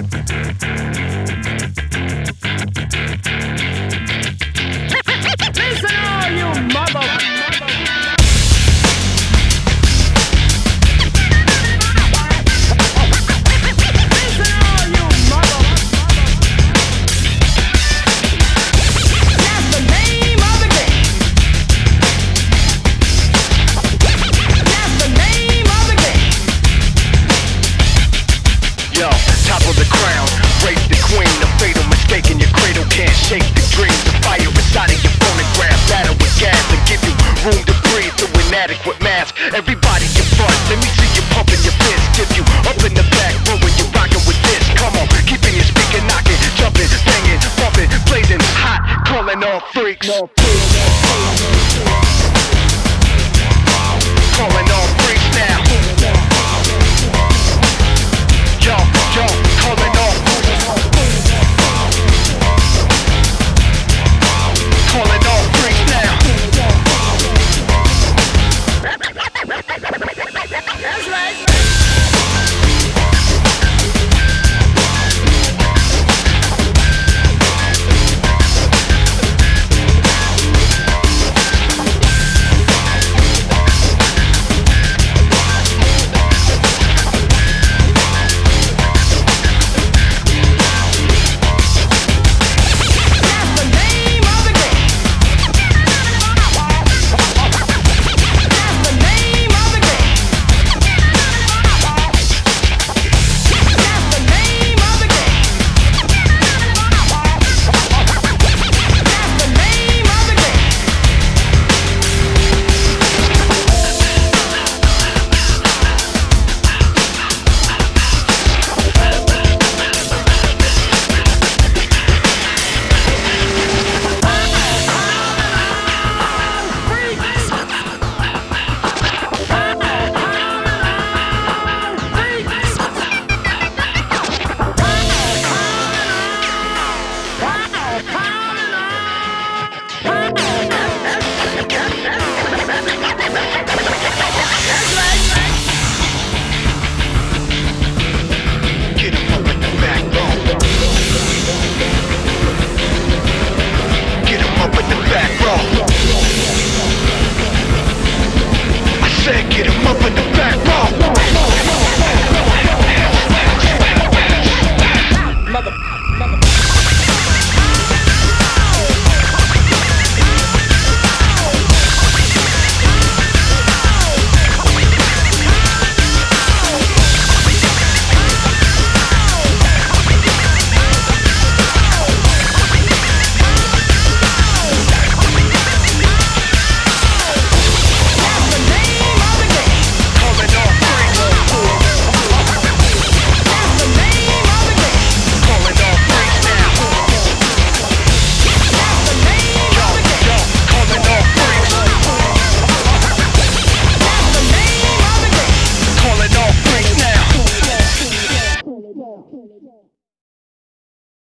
Listen all you mother. Shake the dreams, the fire inside of your phonograph. Battle with gas and give you room to breathe through inadequate mask. Everybody get front, let me see you pumping your fist. Give you up in the back row when you're rocking with this. Come on, keeping your speaker knocking, jumping, banging, bumping, blazing hot, calling all freaks. Calling